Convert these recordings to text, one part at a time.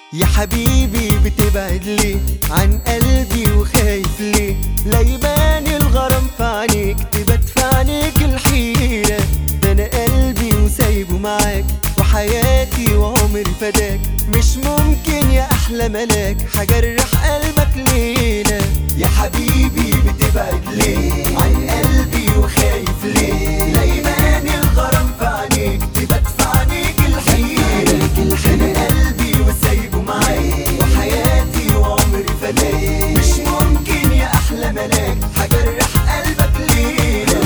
يا حبيبي بتبعد ليه عن قلبي وخايف ليه؟ لا يبان الغرام في عينيك تبات في عينيك الحيرة. ده انا قلبي وسايبه معاك وحياتي وعمري فداك، مش ممكن يا احلى ملاك هجرح قلبك ليلة. يا حبيبي بتبعد ليه عن قلبي وخايف ليه؟ لا يبان الغرام في عينيك تبات في عينيك الحيرة. ده انا قلبي وسايبه معاك وحياتي وعمري فداك، مش ممكن يا احلى ملاك هجرح قلبك ليلة.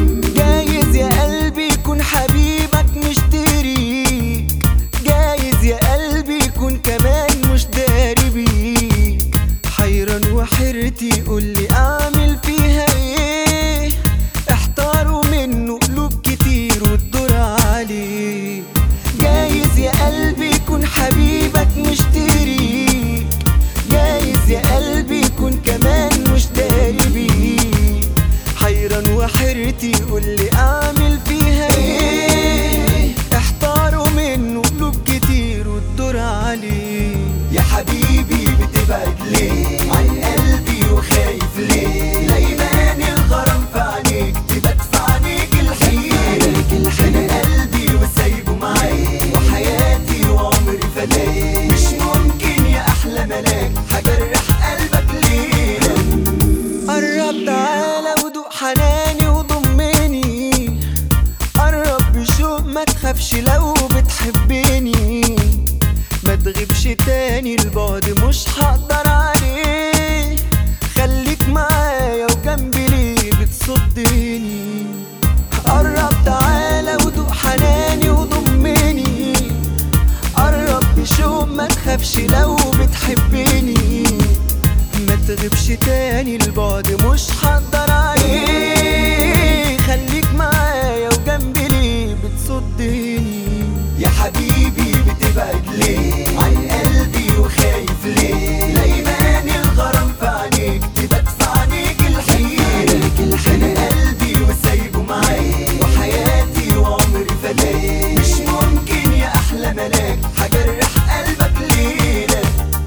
جايز يا قلبي يكون حبيبك مشتريك، جايز يا قلبي يكون كمان مش داري بيك. حيران وحيرتي قولي اعمل فيها ايه؟ احتاروا منه قلوب كتير والدور عليه. جايز يا قلبي يكون حبيبك مشتريك، جايز يا قلبي يكون كمان مش داري بيك. حيران وحيرتي قولي اعمل فيها ايه؟ احتاروا منه قلوب كتير والدور عليه. يا حبيبي بتبعد ليه عن قلبي وخايف ليه؟ لا يبان الغرام في عينيك تبات في عينيك الحيرة. انا قلبي وسايبه معاك وحياتي وعمري فداك، مش ممكن يا احلى ملاك هجرح قلبك ليلة. قرب تعالى ودوق حناني وضمني، قرب بشوق ما تخافش لو بتحبني. ما تغيبش تاني البعد مش هقدر عليه، خليك معايا وجنبي ليه بتصدني. قرب تعالى ودوق حناني وضمني، قرب بشوق ما تخافش لو بتحبني. ما تغيبش تاني البعد مش هقدر عليه، خليك معايا وجنبي ليه بتصدني. يا حبيبي بتبعد ليه عن قلبي وخايف ليه؟ لا يبان الغرام في عينيك تبات في عينيك الحيرة. انا قلبي وسايبه معاك وحياتي وعمري فداك، مش ممكن يا احلى ملاك هجرح قلبك ليلة.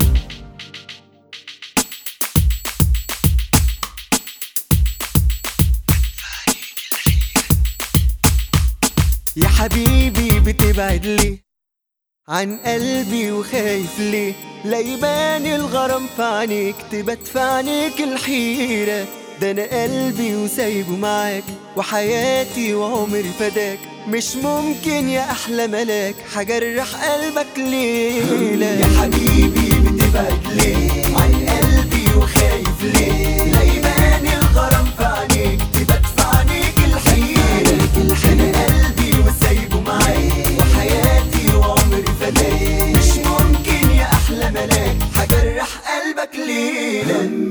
يا حبيبي بتبعد ليه عن قلبي وخايف ليه؟ لا يبان الغرام في عينيك تبات في عينيك الحيرة. ده انا قلبي وسايبه معاك وحياتي وعمري فداك، مش ممكن يا احلى ملاك هجرح قلبك ليلة. يا حبيبي بتبعد ليه عن قلبي وخايف ليه؟ لا يبان الغرام في عينيك تبات في عينيك الحيرة. انا قلبي وسايبه معاك وحياتي وعمري فداك، مش ممكن يا احلى ملاك هجرح قلبك ليلة.